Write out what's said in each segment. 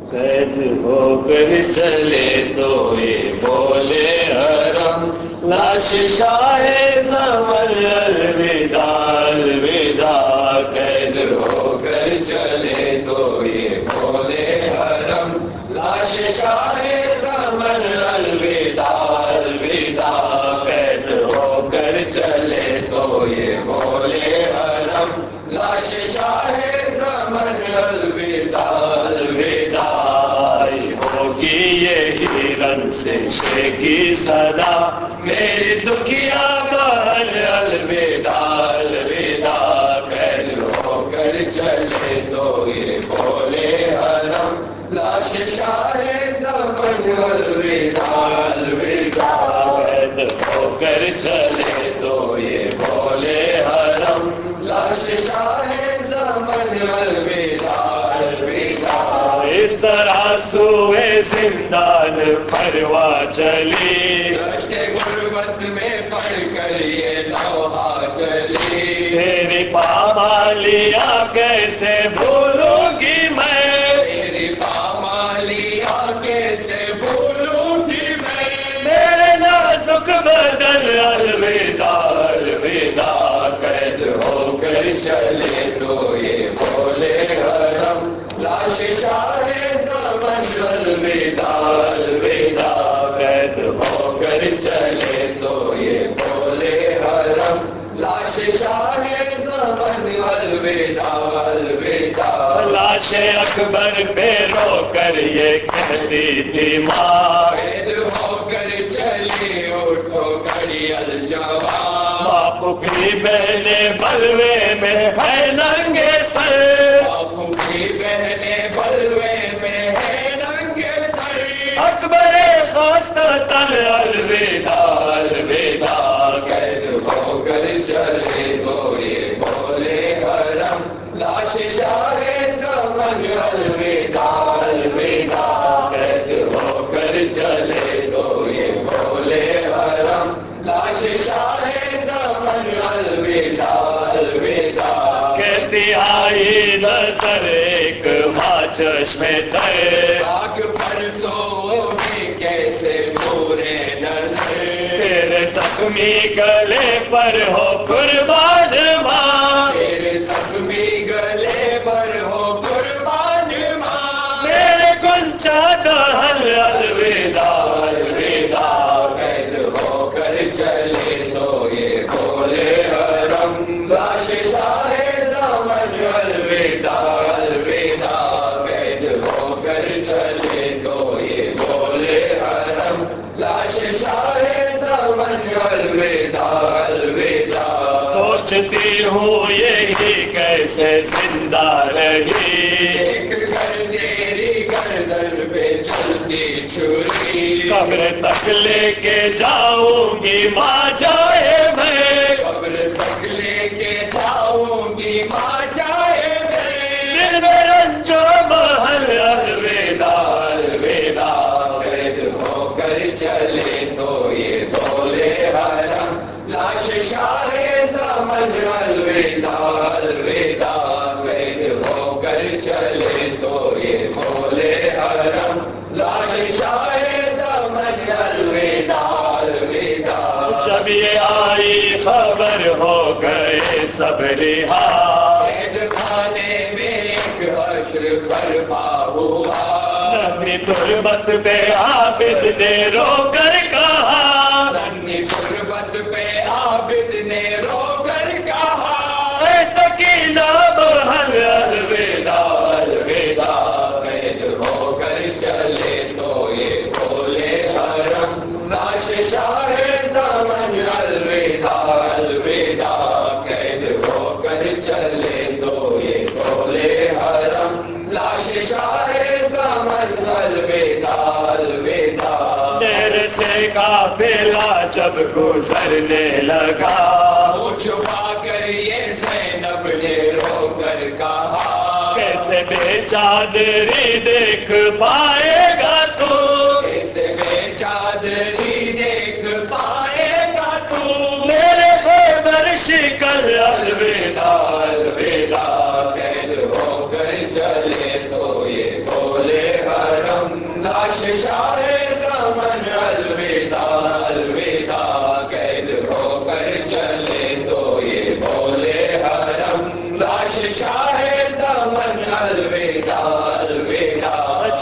قید ہو کر چلے تو یہ بولے حرم لاش شاہ زمر الوداع الوداع قید ہو کر چلے تو یہ بولے حرم لاش شاہ زمر الوداع الوداع قید ہو کر چلے تو یہ بولے حرم لاش شاہ زمر الوداع الوداع ہوگی یہی رن سے شے کی صدا میری دکھیا بہن الوداع الوداع قید ہو کر چلے تو یہ بولے حرم لاش شاہ زمن الوداع الوداع قید ہو کر چلے تو یہ بولے حرم لاش شاہ زمن الوداع الوداع اس طرح سوئے زندان فروا چلی دشت غربت میں پڑھ کر یہ لوحہ چلی تیری پامالیاں کیسے بھولوں گی میں تیری پامالیاں کیسے بھولوں گی میں میرے نازک بدن الوداع الوداع قید ہو کر چلے تو یہ بولے حرم لاش شاہ زمن الوداع الوداع قید ہو کر چلے تو یہ بولے حرم لاش شاہ زمن الوداع الوداع لاش اکبر پہ رو کر یہ کہتی تھی ماں قید ہو کر چلی اٹھو کھڑی الجواب باپو کی بہنیں بلوے میں ہے ننگے سر باپو کی بہنیں بلوے میں ہے ننگے سر اکبر خواست تل الوداع الوداع قید ہو کر چلے تو یہ بولے حرم لاش شاہ زمن الوداع الوداع قید ہو کر چلے تو یہ بولے حرم لاش شاہ زمن الوداع الوداع کہتی آئی نظر ایک ماں چشمے تر آگ پر سوگی کیسے پورے نظر تیرے زخمی گلے پر ہو قربان ماں تیرے زخمی گلے پر ہو قربان ماں میرے گنچا دہل الوداع الوداع قید ہو کر چلے تو یہ بولے حرم لاش شاہ زمن الوداع الوداع قید ہو کر چلے تو یہ بولے حرم لاش شاہ زمن الوداع الوداع سوچتی ہوں یہی کیسے زندہ رہی ایک تیری گردن پہ چلتی چھری قبر تک لے کے جاؤں گی ماں جائے میں قبر تک لے کے جاؤں گی ماں جائے میں دل میں رنجو محل الوداع الوداع قید ہو کر چلے تو یہ بولے حرم لاش شاہ زمن الوداع الوداع قید ہو کر چلے تو یہ بولے حرم لاش شاہ زمن الوداع الوداع جب یہ آئی خبر ہو گئے سب رہا قید خانے میں ایک حشر برپا ہوا ننھی تربت پہ عابد نے رو کر کہا ننھی تربت پہ عابد نے رو کر کہا اے سکینہ بہن الوداع الوداع قید ہو کر چلے تو یہ بولے حرم لاش شاہ زمن الوداع الوداع قید ہو کر چلے تو یہ بولے حرم لاش شاہ زمن الوداع الوداع دیر سے قافلہ جب گزرنے لگا چھپا کر یہ زینب نے رو کر کہا کیسے بے چادری دیکھ پائے گا تو کیسے بے چادری دیکھ پائے گا تو میرے خیبر شکل الوداع الوداع قید ہو کر چلے تو یہ بولے گا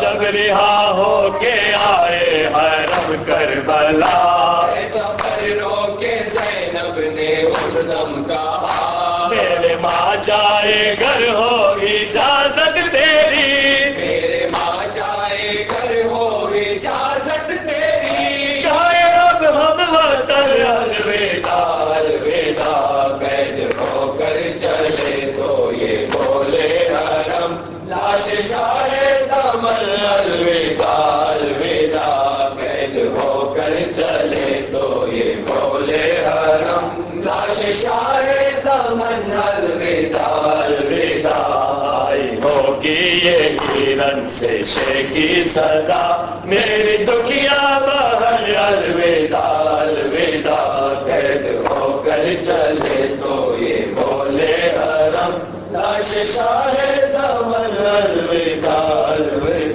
جب رہا ہو کے آئے حرم کربلا سفر روکے زینب نے اس دم کہا میرے ماں جائے گھر ہو اجازت تیری میرے ماں جائے گھر ہو اجازت تیری چاہے اب ہم وطن الوداع الوداع قید ہو کر چلے تو یہ بولے حرم لاش شاہ زمن الوداع الوداع قید ہو کر چلے تو یہ بولے حرم لاش شاہ زمن الوداع الوداع ہوگی یہ کرن سے شیخی صدا میری دکھیا بہر الوداع الوداع قید ہو کر چلے تو یہ بولے حرم لاش شاہ زمن الوداع الوداع